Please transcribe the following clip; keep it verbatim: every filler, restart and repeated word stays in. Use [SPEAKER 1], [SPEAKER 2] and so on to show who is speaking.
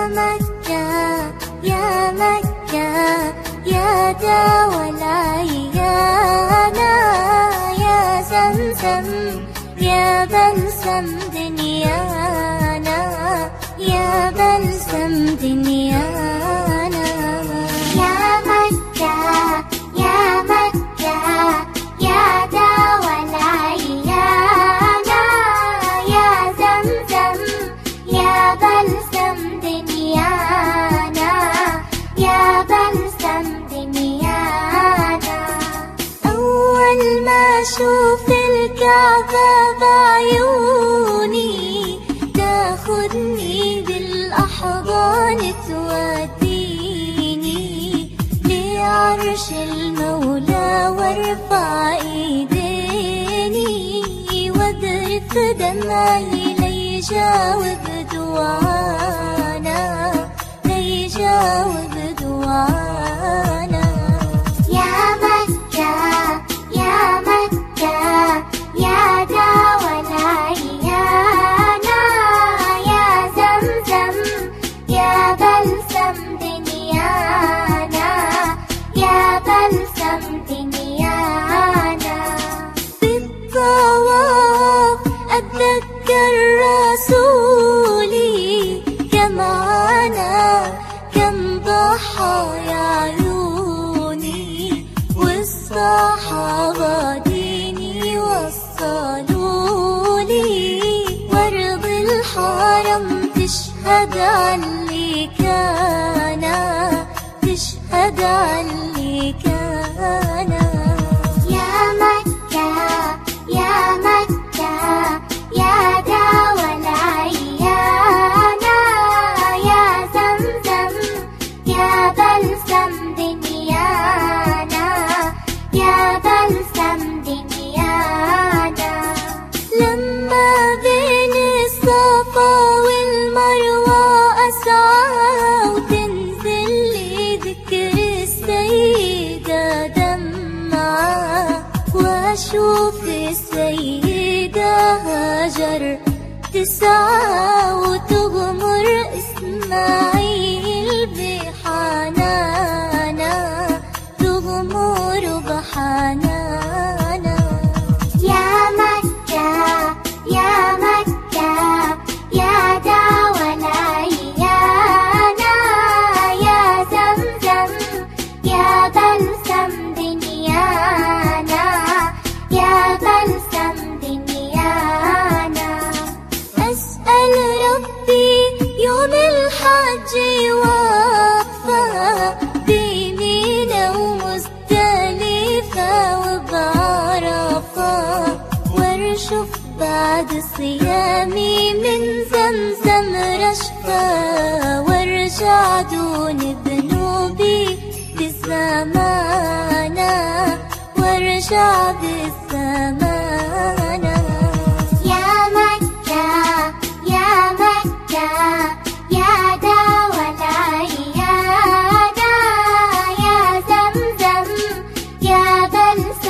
[SPEAKER 1] مكة يا مكة يا داوى العيانا، يا زمزم يا بلسم دنيانا، يا بلسم دنيانا. يا مكة يا مكة يا داوى العيانا، يا زمزم يا بلسم دنيانا، يا بلسم دنيانا. أول ما أشوف الكعبة بعيوني تاخدني بالأحضان توديني لعرش المولى، وارفع ايديني واذرف دمعي ليجاوب دعانا، ليجاوب دعانا. يا مكة يا مكة يا داوى العيانا، يا زمزم يا بلسم دنيانا، يا بلسم دنيانا. بالطواف أتذكر رسولي كم عانى كم ضحى يا عيوني، والصحابة ديني وصلولي، وارض الحرم تشهد علي كان، تشهد علي كان. يا مكة يا مكة يا داوى العيانا، يا زمزم يا بلسم دنيانا، يا بلسم دنيانا. لما بين الصفا والمروة أسعى وتنزل لي ذكر السيدة دمعة، وأشوف السيدة هاجر تسعى وتغمر إسماعيل بحنانا، تغمر بحنانا. يا مكة يا مكة يا داوى العيانا، يا زمزم يا بلسم دنيانا، يا بلسم دنيانا. أسأل ربي يوم الحج واقفة بمينا ومزدلفة وبعرفة، وارشف بعد صيامي من زمزم رشفة، وارجع دون ذنوبي بالزمانة، وارجع بالزمانة. يا مكة يا مكة يا داوى العيانا، يا زمزم يا بلسم